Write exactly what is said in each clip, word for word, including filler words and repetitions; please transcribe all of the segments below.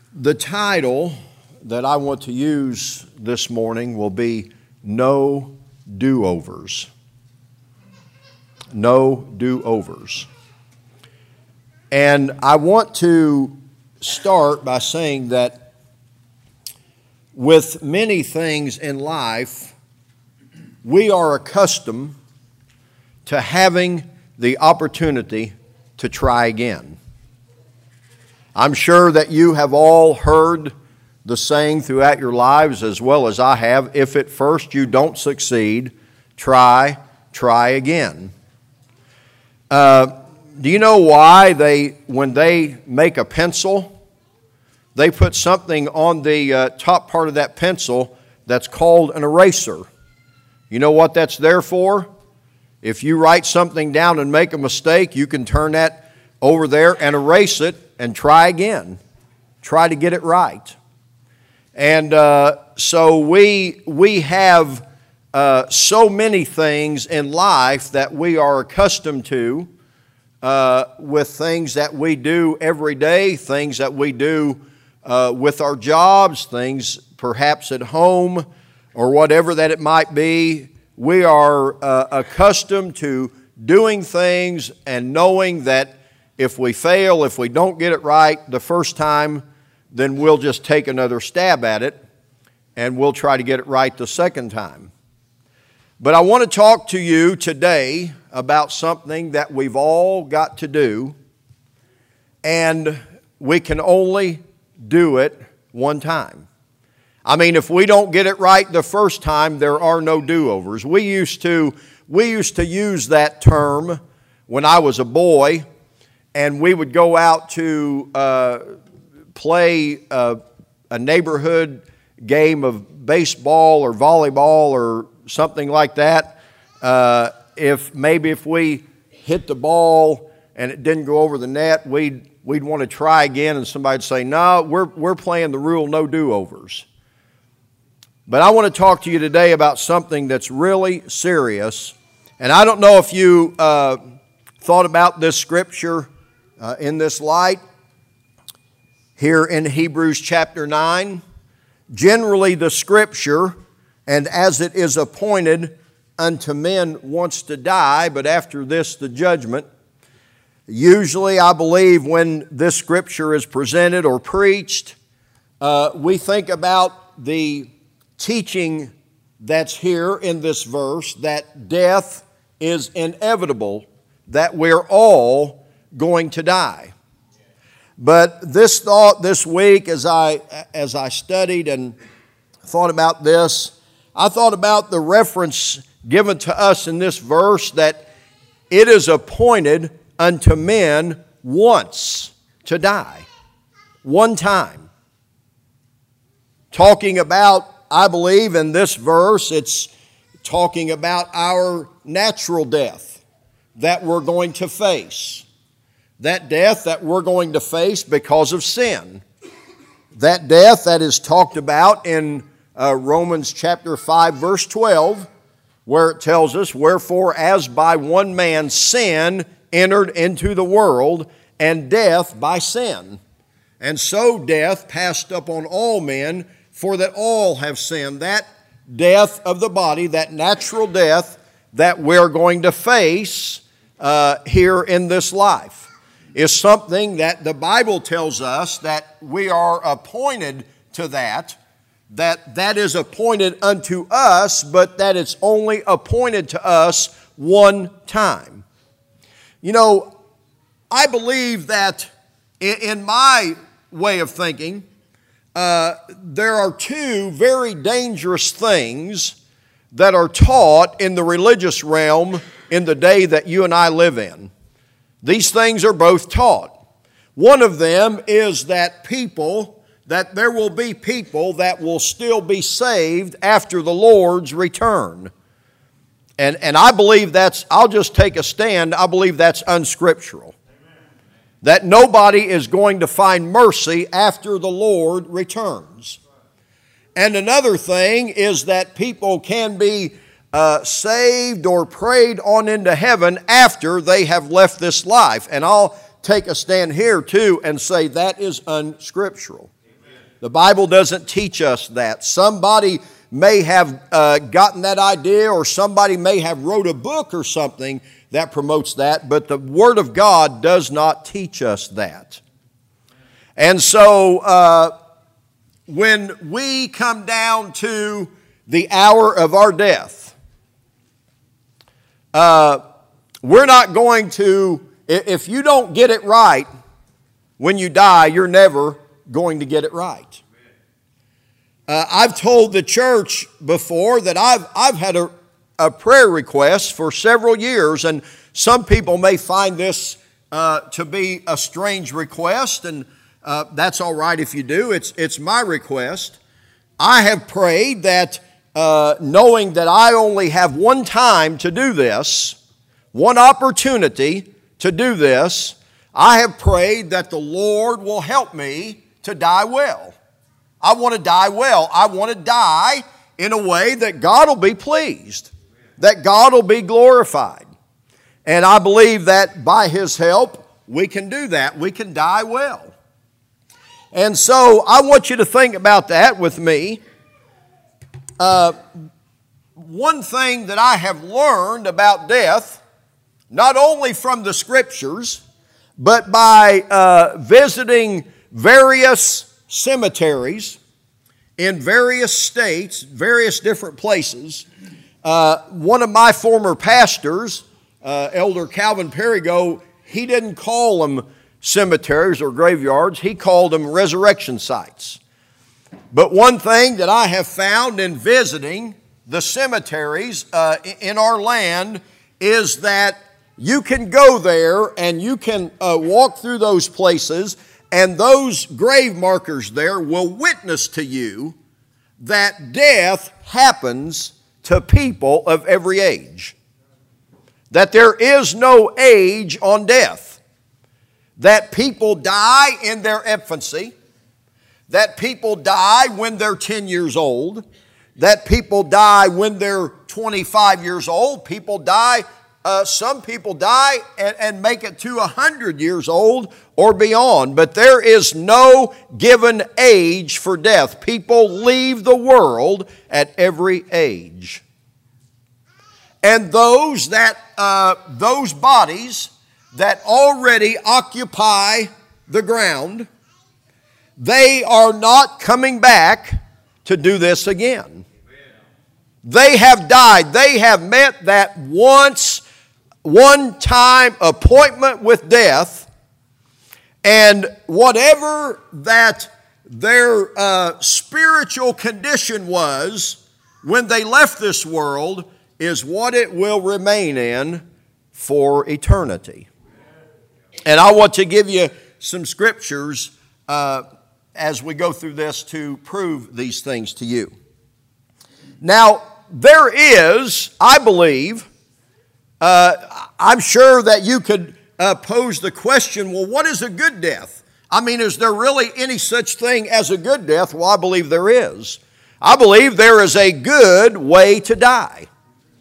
The title that I want to use this morning will be No Do-Overs. No Do-Overs. And I want to start by saying that with many things in life, we are accustomed to having the opportunity to try again. I'm sure that you have all heard the saying throughout your lives as well as I have, if at first you don't succeed, try, try again. Uh, do you know why they, when they make a pencil, they put something on the uh, top part of that pencil that's called an eraser? You know what that's there for? If you write something down and make a mistake, you can turn that over there and erase it and try again. Try to get it right. And uh, so we we have uh, so many things in life that we are accustomed to uh, with things that we do every day, things that we do uh, with our jobs, things perhaps at home or whatever that it might be. We are uh, accustomed to doing things and knowing that if we fail, if we don't get it right the first time, then we'll just take another stab at it and we'll try to get it right the second time. But I want to talk to you today about something that we've all got to do, and we can only do it one time. I mean, if we don't get it right the first time, there are no do-overs. We used to, we used to use that term when I was a boy, and we would go out to uh, play uh, a neighborhood game of baseball or volleyball or something like that. Uh, if maybe if we hit the ball and it didn't go over the net, we'd we'd want to try again, and somebody'd say, "No, we're we're playing the rule no do-overs." But I want to talk to you today about something that's really serious, and I don't know if you uh, thought about this scripture Uh, in this light, here in Hebrews chapter nine. Generally the scripture, and as it is appointed unto men once to die, but after this the judgment. Usually I believe when this scripture is presented or preached, uh, we think about the teaching that's here in this verse, that death is inevitable, that we're all going to die. But this thought this week, as I as I studied and thought about this, I thought about the reference given to us in this verse that it is appointed unto men once to die. One time. Talking about, I believe in this verse, it's talking about our natural death that we're going to face. That death that we're going to face because of sin. That death that is talked about in uh, Romans chapter five, verse twelve, where it tells us, "Wherefore, as by one man sin entered into the world, and death by sin. And so death passed upon all men, for that all have sinned." That death of the body, that natural death that we're going to face uh, here in this life, is something that the Bible tells us that we are appointed to that, that that is appointed unto us, but that it's only appointed to us one time. You know, I believe that in my way of thinking, uh, there are two very dangerous things that are taught in the religious realm in the day that you and I live in. These things are both taught. One of them is that people, that there will be people that will still be saved after the Lord's return. And, and I believe that's, I'll just take a stand, I believe that's unscriptural. That nobody is going to find mercy after the Lord returns. And another thing is that people can be Uh, saved or prayed on into heaven after they have left this life. And I'll take a stand here too and say that is unscriptural. The Bible doesn't teach us that. Somebody may have uh, gotten that idea, or somebody may have wrote a book or something that promotes that, but the Word of God does not teach us that. And so uh, when we come down to the hour of our death, uh, we're not going to, if you don't get it right when you die, you're never going to get it right. Uh, I've told the church before that I've, I've had a, a prayer request for several years, and some people may find this uh, to be a strange request, and uh, that's all right if you do. It's, it's my request. I have prayed that uh, knowing that I only have one time to do this, one opportunity to do this, I have prayed that the Lord will help me to die well. I want to die well. I want to die in a way that God will be pleased, that God will be glorified. And I believe that by His help, we can do that. We can die well. And so I want you to think about that with me. Uh, one thing that I have learned about death, not only from the Scriptures, but by uh, visiting various cemeteries in various states, various different places. Uh, one of my former pastors, uh, Elder Calvin Perigo, he didn't call them cemeteries or graveyards. He called them resurrection sites. But one thing that I have found in visiting the cemeteries uh, in our land is that you can go there and you can uh, walk through those places, and those grave markers there will witness to you that death happens to people of every age. That there is no age on death. That people die in their infancy. That people die when they're ten years old. That people die when they're twenty-five years old. People die Uh, some people die and, and make it to one hundred years old or beyond, but there is no given age for death. People leave the world at every age. And those that uh, those bodies that already occupy the ground, they are not coming back to do this again. They have died. They have met that once one-time appointment with death, and whatever that their uh, spiritual condition was when they left this world is what it will remain in for eternity. And I want to give you some scriptures uh, as we go through this to prove these things to you. Now, there is, I believe, Uh, I'm sure that you could uh, pose the question, well, what is a good death? I mean, is there really any such thing as a good death? Well, I believe there is. I believe there is a good way to die.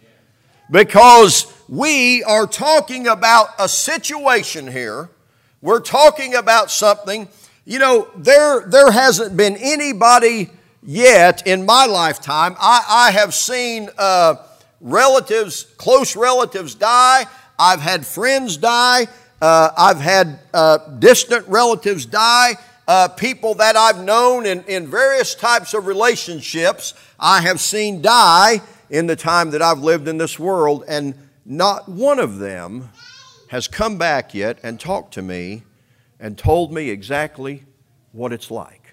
Because we are talking about a situation here. We're talking about something. You know, there, there hasn't been anybody yet in my lifetime. I, I have seen Uh, relatives, close relatives die. I've had friends die. Uh, I've had uh, distant relatives die. Uh, people that I've known in, in various types of relationships, I have seen die in the time that I've lived in this world, and not one of them has come back yet and talked to me and told me exactly what it's like.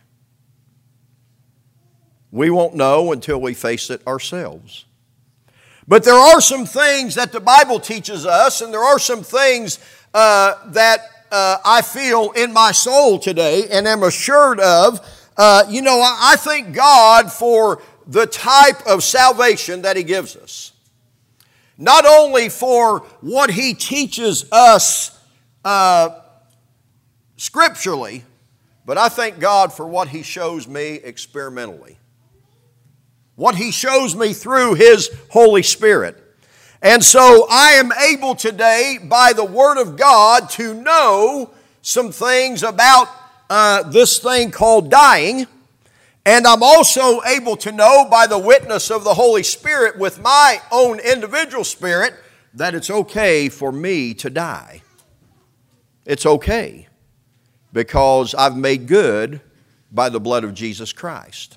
We won't know until we face it ourselves. But there are some things that the Bible teaches us, and there are some things uh, that uh, I feel in my soul today and am assured of. Uh, you know, I, I thank God for the type of salvation that He gives us. Not only for what He teaches us uh, scripturally, but I thank God for what He shows me experimentally. What He shows me through His Holy Spirit. And so I am able today, by the Word of God, to know some things about uh, this thing called dying. And I'm also able to know by the witness of the Holy Spirit with my own individual spirit that it's okay for me to die. It's okay because I've made good by the blood of Jesus Christ.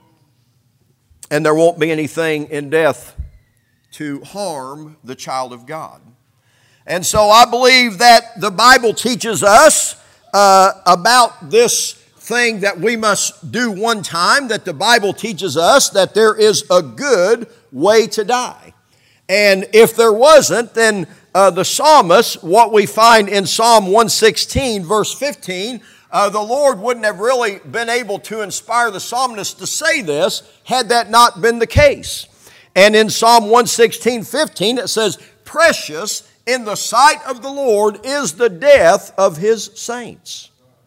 And there won't be anything in death to harm the child of God. And so I believe that the Bible teaches us uh, about this thing that we must do one time, that the Bible teaches us that there is a good way to die. And if there wasn't, then uh, the psalmist, what we find in Psalm one sixteen, verse fifteen, uh, the Lord wouldn't have really been able to inspire the psalmist to say this had that not been the case. And in Psalm one sixteen, fifteen, it says, "Precious in the sight of the Lord is the death of His saints."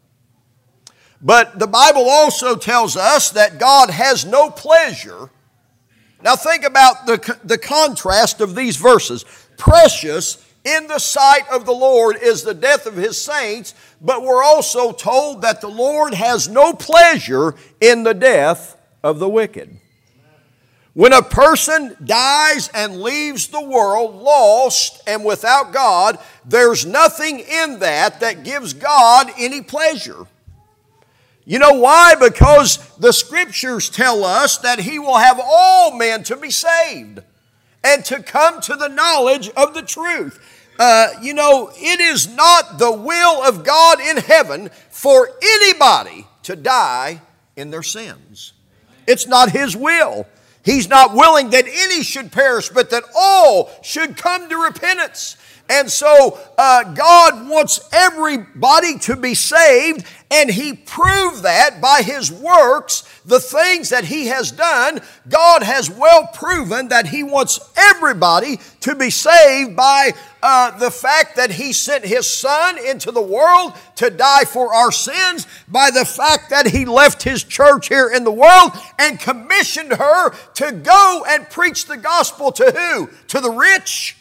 But the Bible also tells us that God has no pleasure. Now think about the, the contrast of these verses. Precious in the sight of the Lord is the death of His saints, but we're also told that the Lord has no pleasure in the death of the wicked. When a person dies and leaves the world lost and without God, there's nothing in that that gives God any pleasure. You know why? Because the Scriptures tell us that He will have all men to be saved and to come to the knowledge of the truth. Uh, you know, it is not the will of God in heaven for anybody to die in their sins. It's not His will. He's not willing that any should perish, but that all should come to repentance. And so uh, God wants everybody to be saved, and He proved that by His works, the things that He has done. God has well proven that He wants everybody to be saved by uh, the fact that He sent His Son into the world to die for our sins, by the fact that He left His church here in the world and commissioned her to go and preach the gospel to who? To the rich?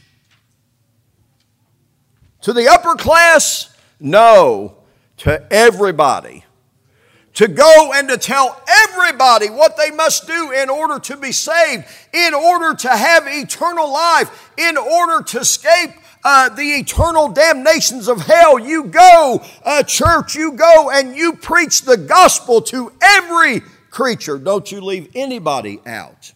To the upper class? No, to everybody. To go and to tell everybody what they must do in order to be saved, in order to have eternal life, in order to escape uh, the eternal damnations of hell. You go, uh, church, you go and you preach the gospel to every creature. Don't you leave anybody out.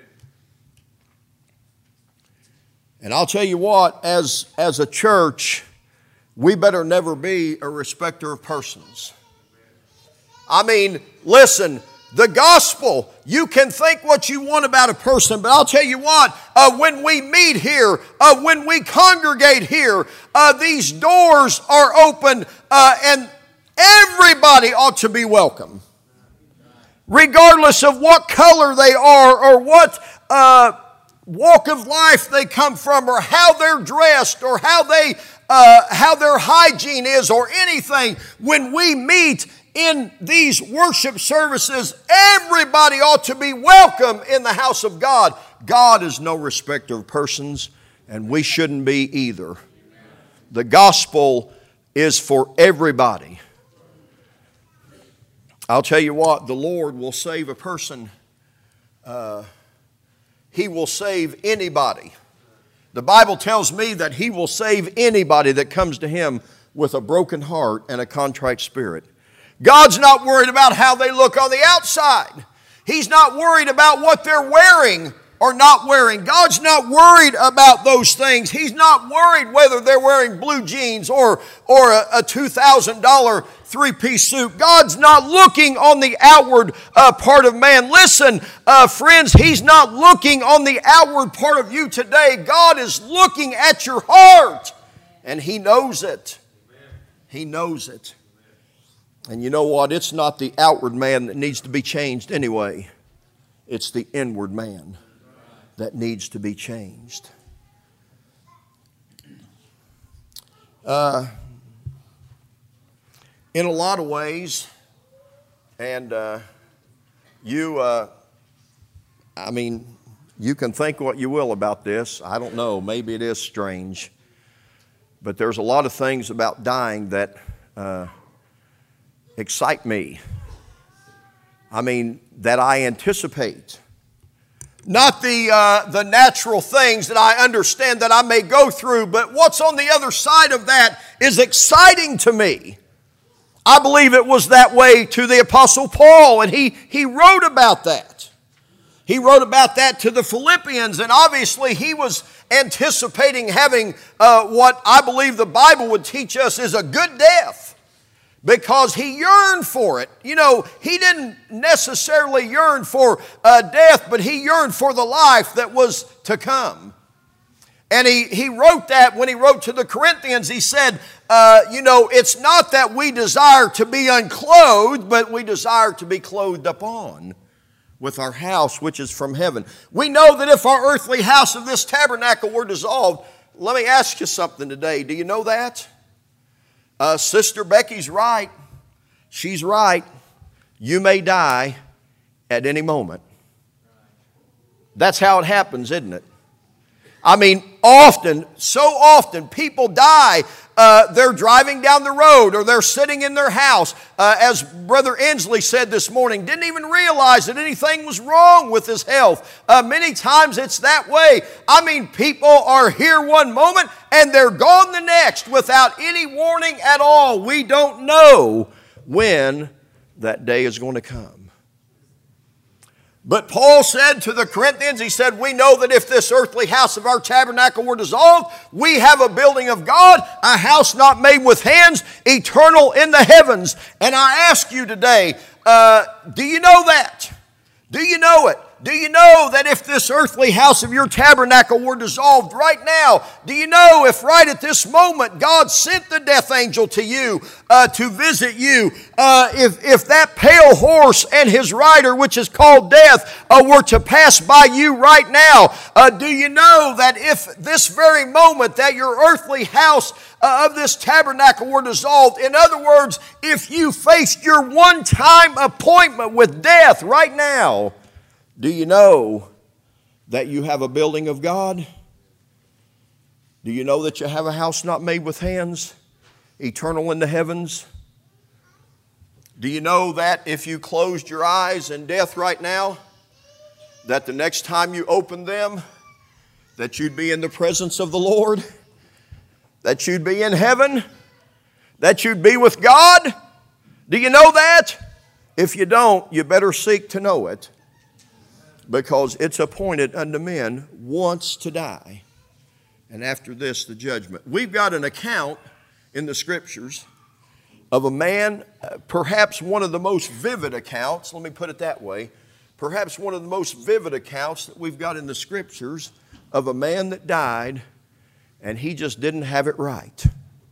And I'll tell you what, as, as a church, we better never be a respecter of persons. I mean, listen, the gospel, you can think what you want about a person, but I'll tell you what, uh, when we meet here, uh, when we congregate here, uh, these doors are open uh, and everybody ought to be welcome. Regardless of what color they are or what uh, walk of life they come from or how they're dressed or how they uh, how their hygiene is or anything. When we meet in these worship services, everybody ought to be welcome in the house of God. God is no respecter of persons, and we shouldn't be either. The gospel is for everybody. I'll tell you what, the Lord will save a person. Uh, He will save anybody. The Bible tells me that He will save anybody that comes to Him with a broken heart and a contrite spirit. God's not worried about how they look on the outside. He's not worried about what they're wearing or not wearing. God's not worried about those things. He's not worried whether they're wearing blue jeans or, or a, a two thousand dollars three-piece suit. God's not looking on the outward uh, part of man. Listen, uh, friends, He's not looking on the outward part of you today. God is looking at your heart, and He knows it. He knows it. And you know what? It's not the outward man that needs to be changed anyway. It's the inward man that needs to be changed. Uh, in a lot of ways, and uh, you, uh, I mean, you can think what you will about this. I don't know. Maybe it is strange. But there's a lot of things about dying that uh, excite me. I mean, that I anticipate. Not the, uh, the natural things that I understand that I may go through, but what's on the other side of that is exciting to me. I believe it was that way to the Apostle Paul, and he, he wrote about that. He wrote about that to the Philippians, and obviously he was anticipating having uh, what I believe the Bible would teach us is a good death. Because he yearned for it. You know, he didn't necessarily yearn for uh, death, but he yearned for the life that was to come. And he, he wrote that when he wrote to the Corinthians. He said, uh, you know, it's not that we desire to be unclothed, but we desire to be clothed upon with our house which is from heaven. We know that if our earthly house of this tabernacle were dissolved, let me ask you something today. Do you know that? Uh, Sister Becky's right. She's right. You may die at any moment. That's how it happens, isn't it? I mean, often, so often, people die. Uh, they're driving down the road or they're sitting in their house. Uh, as Brother Inslee said this morning, didn't even realize that anything was wrong with his health. Uh, many times it's that way. I mean, people are here one moment and they're gone the next without any warning at all. We don't know when that day is going to come. But Paul said to the Corinthians, he said, we know that if this earthly house of our tabernacle were dissolved, we have a building of God, a house not made with hands, eternal in the heavens. And I ask you today, uh, do you know that? Do you know it? Do you know that if this earthly house of your tabernacle were dissolved right now, do you know if right at this moment God sent the death angel to you uh, to visit you, uh, if, if that pale horse and his rider, which is called death, uh, were to pass by you right now, uh, do you know that if this very moment that your earthly house uh, of this tabernacle were dissolved, in other words, if you faced your one-time appointment with death right now, do you know that you have a building of God? Do you know that you have a house not made with hands, eternal in the heavens? Do you know that if you closed your eyes in death right now, that the next time you opened them, that you'd be in the presence of the Lord, that you'd be in heaven, that you'd be with God? Do you know that? If you don't, you better seek to know it. Because it's appointed unto men once to die, and after this the judgment. We've got an account in the Scriptures of a man, uh, perhaps one of the most vivid accounts, let me put it that way, perhaps one of the most vivid accounts that we've got in the Scriptures of a man that died and he just didn't have it right.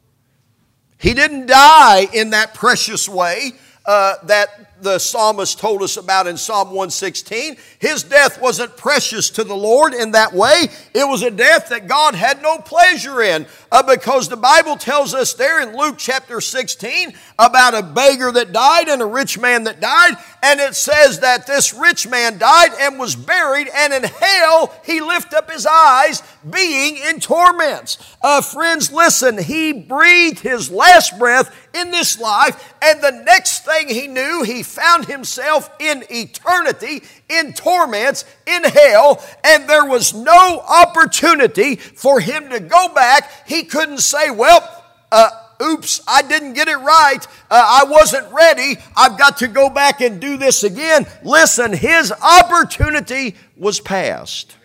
He didn't die in that precious way uh, that the psalmist told us about in Psalm one sixteen. His death wasn't precious to the Lord in that way. It was a death that God had no pleasure in uh, because the Bible tells us there in Luke chapter sixteen about a beggar that died and a rich man that died. And it says that this rich man died and was buried, and in hell he lifted up his eyes, being in torments. Uh, friends, listen, he breathed his last breath in this life, and the next thing he knew, he found himself in eternity, in torments, in hell, and there was no opportunity for him to go back. He couldn't say, well, uh, oops, I didn't get it right. Uh, I wasn't ready. I've got to go back and do this again. Listen, his opportunity was past.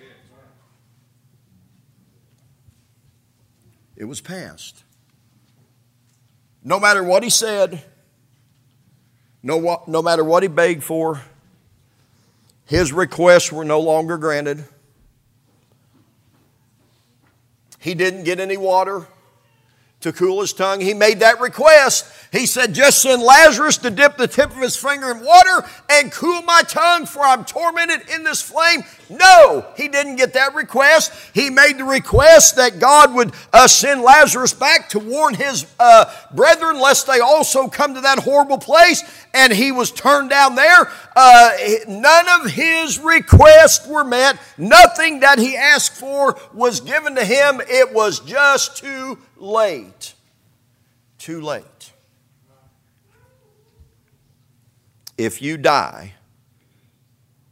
It was past. No matter what he said, no, no matter what he begged for, his requests were no longer granted. He didn't get any water to cool his tongue. He made that request. He said, just send Lazarus to dip the tip of his finger in water and cool my tongue, for I'm tormented in this flame. No, he didn't get that request. He made the request that God would uh, send Lazarus back to warn his uh, brethren lest they also come to that horrible place. And he was turned down there. Uh, none of his requests were met. Nothing that he asked for was given to him. It was just too late. Too late. If you die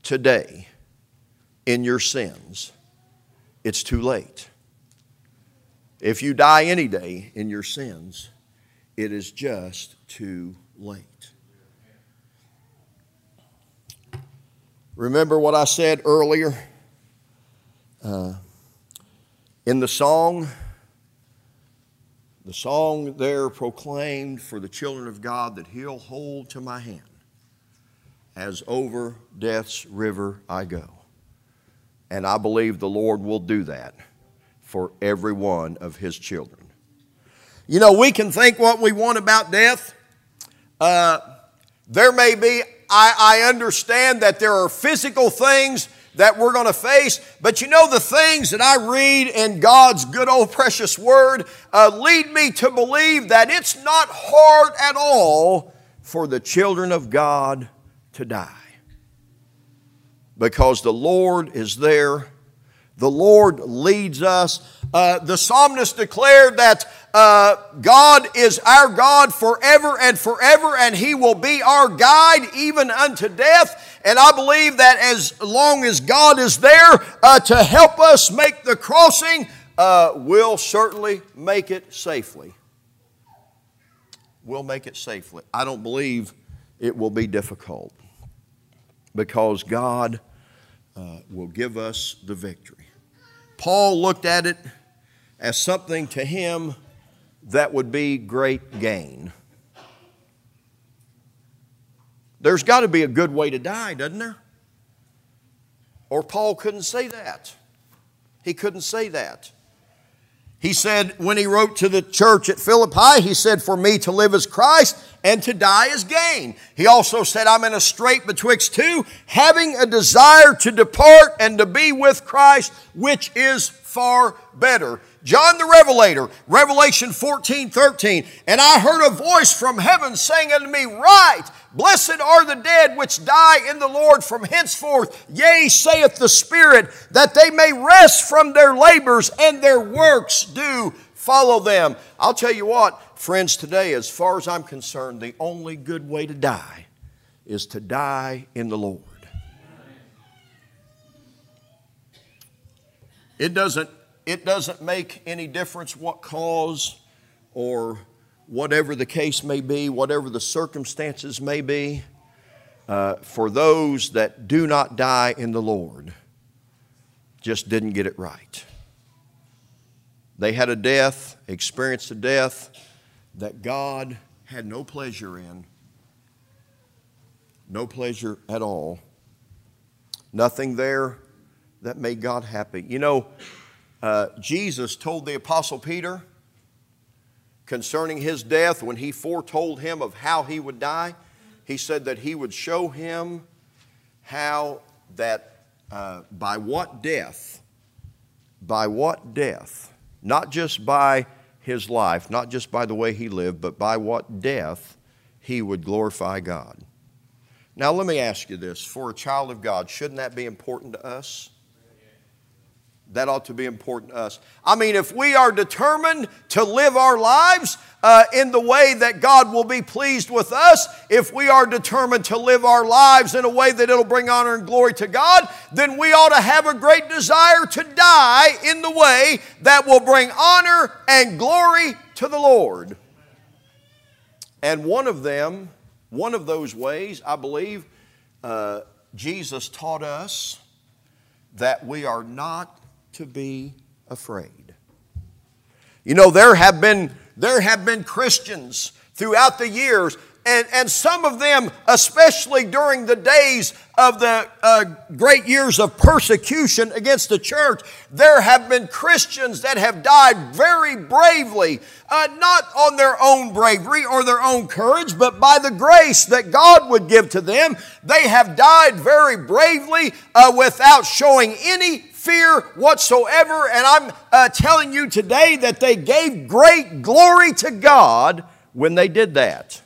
today in your sins, it's too late. If you die any day in your sins, it is just too late. Remember what I said earlier? Uh, in the song, the song there proclaimed for the children of God that He'll hold to my hand as over death's river I go. And I believe the Lord will do that for every one of His children. You know, we can think what we want about death. Uh, there may be, I, I understand that there are physical things that we're going to face, but you know, the things that I read in God's good old precious Word uh, lead me to believe that it's not hard at all for the children of God to die. Because the Lord is there. The Lord leads us. Uh, the psalmist declared that uh, God is our God forever and forever, and He will be our guide even unto death. And I believe that as long as God is there uh, to help us make the crossing, uh, we'll certainly make it safely. We'll make it safely. I don't believe it will be difficult, because God uh, will give us the victory. Paul looked at it as something to him that would be great gain. There's got to be a good way to die, doesn't there? Or Paul couldn't say that. He couldn't say that. He said, when he wrote to the church at Philippi, he said, for me to live is Christ and to die is gain. He also said, I'm in a strait betwixt two, having a desire to depart and to be with Christ, which is far better. John the Revelator, Revelation fourteen thirteen, and I heard a voice from heaven saying unto me, write, blessed are the dead which die in the Lord from henceforth. Yea, saith the Spirit, that they may rest from their labors and their works do follow them. I'll tell you what, friends, today, as far as I'm concerned, the only good way to die is to die in the Lord. It doesn't, it doesn't make any difference what cause or whatever the case may be, whatever the circumstances may be. Uh, for those that do not die in the Lord, just didn't get it right. They had a death, experienced a death that God had no pleasure in. No pleasure at all. Nothing there that made God happy. You know, uh, Jesus told the Apostle Peter concerning his death, when he foretold him of how he would die, he said that he would show him how that uh, by what death, by what death, not just by his life, not just by the way he lived, but by what death he would glorify God. Now let me ask you this, for a child of God, shouldn't that be important to us? That ought to be important to us. I mean, if we are determined to live our lives uh, in the way that God will be pleased with us, if we are determined to live our lives in a way that it'll bring honor and glory to God, then we ought to have a great desire to die in the way that will bring honor and glory to the Lord. And one of them, one of those ways, I believe, uh, Jesus taught us that we are not to be afraid. You know, there have been there have been Christians throughout the years, and, and some of them, especially during the days of the uh, great years of persecution against the church, there have been Christians that have died very bravely, uh, not on their own bravery or their own courage, but by the grace that God would give to them. They have died very bravely uh, without showing any fear whatsoever, and I'm uh, telling you today that they gave great glory to God when they did that.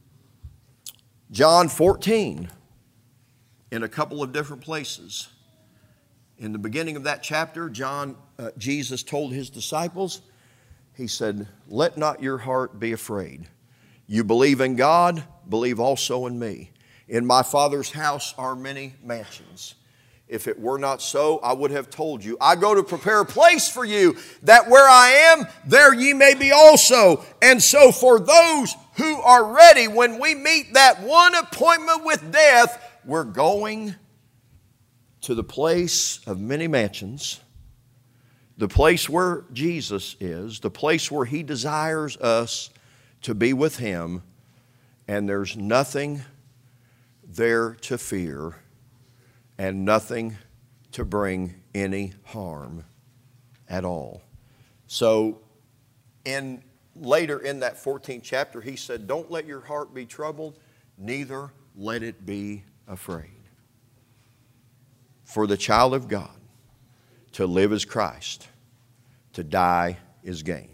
John fourteen, in a couple of different places. In the beginning of that chapter, John, uh, Jesus told his disciples, he said, let not your heart be afraid. You believe in God, believe also in me. In my Father's house are many mansions. If it were not so, I would have told you. I go to prepare a place for you, that where I am, there ye may be also. And so for those who are ready, when we meet that one appointment with death, we're going to the place of many mansions, the place where Jesus is, the place where He desires us to be with Him, and there's nothing there to fear and nothing to bring any harm at all. So in later in that fourteenth chapter, He said, don't let your heart be troubled, neither let it be afraid. For the child of God, to live is Christ, to die is gain.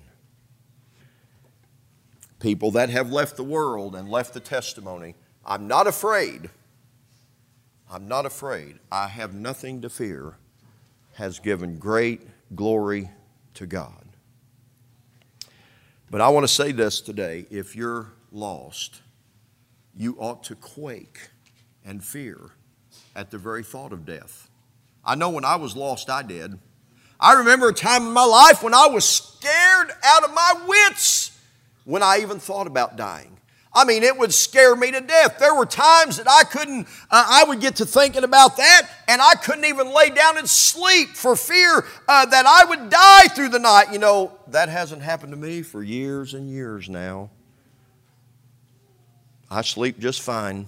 People that have left the world and left the testimony, I'm not afraid. I'm not afraid. I have nothing to fear, has given great glory to God. But I want to say this today. If you're lost, you ought to quake and fear at the very thought of death. I know when I was lost, I did. I remember a time in my life when I was scared out of my wits when I even thought about dying. I mean, it would scare me to death. There were times that I couldn't, uh, I would get to thinking about that, and I couldn't even lay down and sleep for fear uh, that I would die through the night. You know, that hasn't happened to me for years and years now. I sleep just fine.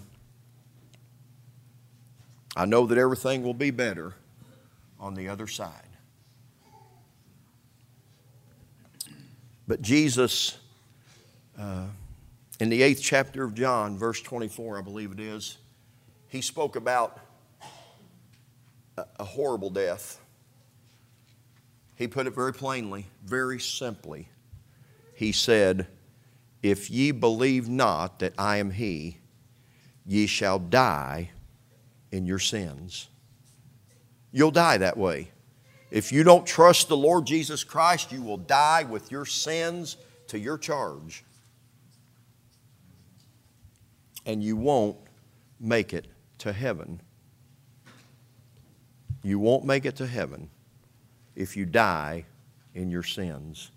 I know that everything will be better on the other side. But Jesus, uh, in the eighth chapter of John, verse twenty-four, I believe it is, He spoke about a, a horrible death. He put it very plainly, very simply. He said, if ye believe not that I am He, ye shall die in your sins. You'll die that way. If you don't trust the Lord Jesus Christ, you will die with your sins to your charge. And you won't make it to heaven. You won't make it to heaven if you die in your sins.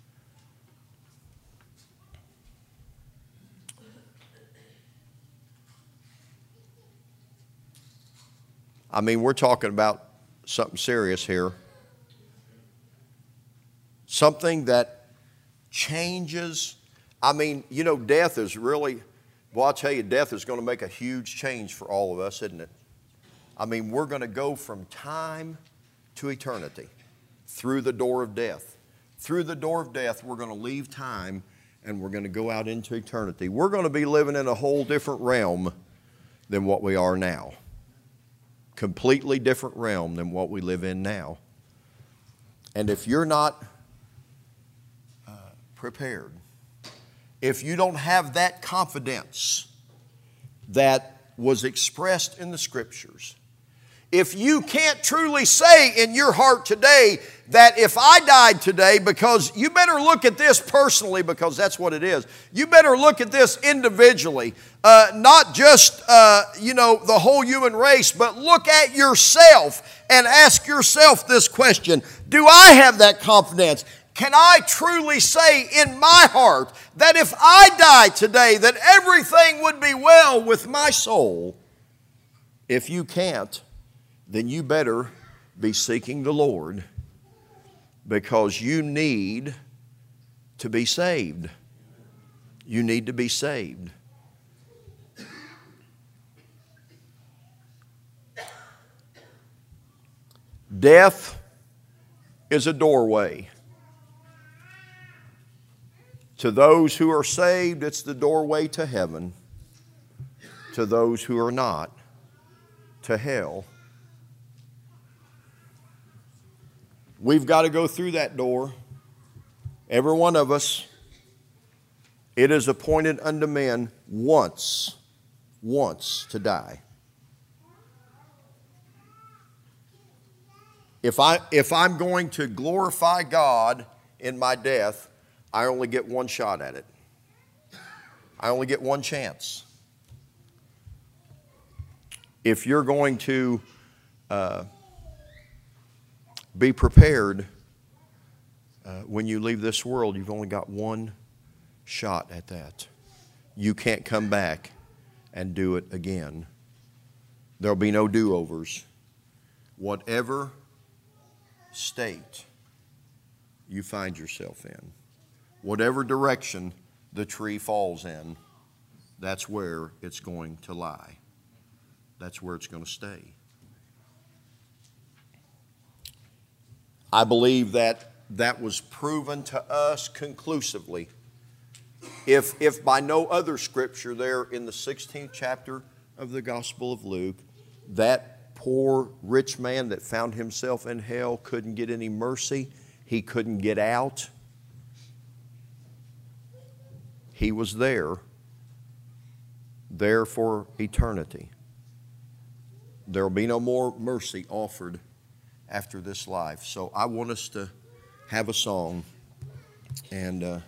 I mean, we're talking about something serious here. Something that changes. I mean, you know, death is really, well, I'll tell you, death is going to make a huge change for all of us, isn't it? I mean, we're going to go from time to eternity through the door of death. Through the door of death, we're going to leave time and we're going to go out into eternity. We're going to be living in a whole different realm than what we are now. Completely different realm than what we live in now. And if you're not uh, prepared, if you don't have that confidence that was expressed in the Scriptures, if you can't truly say in your heart today that if I died today, because you better look at this personally, because that's what it is. You better look at this individually, uh, not just uh, you know the whole human race, but look at yourself and ask yourself this question: do I have that confidence? Can I truly say in my heart that if I died today, that everything would be well with my soul? If you can't, then you better be seeking the Lord, because you need to be saved. You need to be saved. Death is a doorway. To those who are saved, it's the doorway to heaven. To those who are not, to hell. We've got to go through that door. Every one of us. It is appointed unto men once, once to die. If I, if I'm going to glorify God in my death, I only get one shot at it. I only get one chance. if you're going to uh, be prepared uh, when you leave this world, you've only got one shot at that. You can't come back and do it again. There'll be no do-overs. Whatever state you find yourself in, whatever direction the tree falls in, that's where it's going to lie. That's where it's going to stay. I believe that that was proven to us conclusively. If, if by no other scripture there in the sixteenth chapter of the Gospel of Luke, that poor rich man that found himself in hell couldn't get any mercy, he couldn't get out. He was there, there for eternity. There will be no more mercy offered after this life. So I want us to have a song and uh,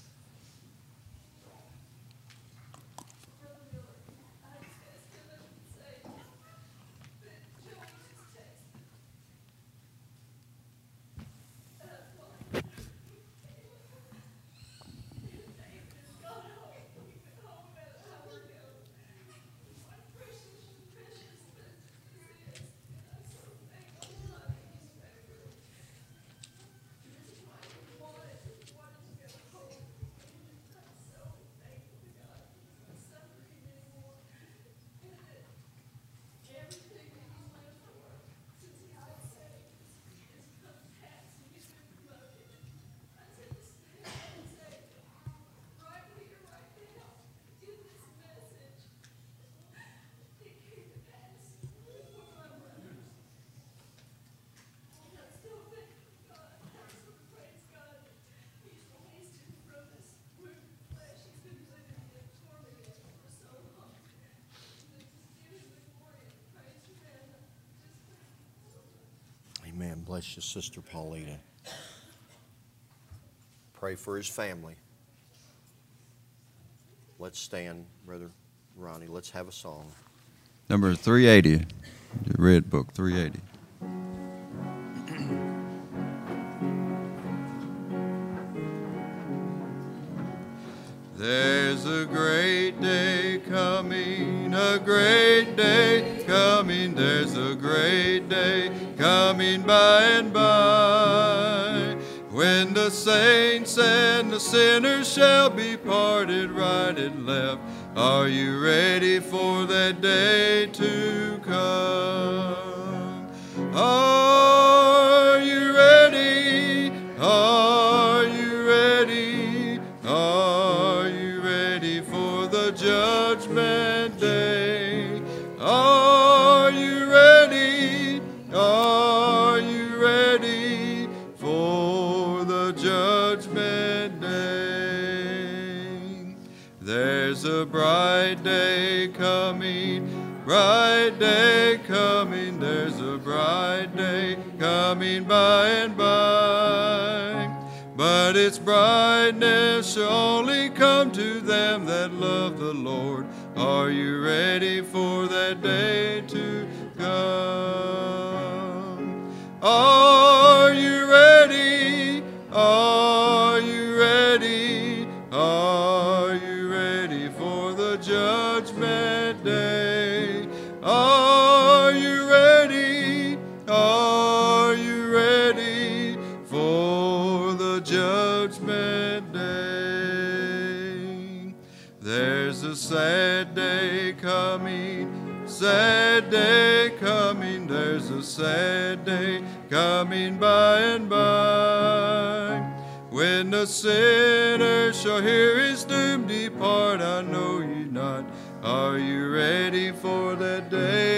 amen. Bless you, Sister Paulina. Pray for his family. Let's stand, Brother Ronnie. Let's have a song. Number three eighty, the Red Book, three eighty. There's a great day coming, a great day coming, there's a great day coming by and by, when the saints and the sinners shall be parted right and left. Are you ready for that day to come? Are you ready? Are you ready? Are you ready for the judgment day? Are you ready? Are you ready for the judgment day? There's a bright day coming, bright day coming, there's a bright day coming by and by. But its brightness shall only come to them that love the Lord. Are you ready for that day to come? Are you ready? Are you ready? Are you ready for the judgment day? Are you ready? Are you ready for the judgment day? There's a sad day coming, sad day coming, there's a sad day coming by and by, when the sinner shall hear his doom depart. I know ye not. Are you ready for that day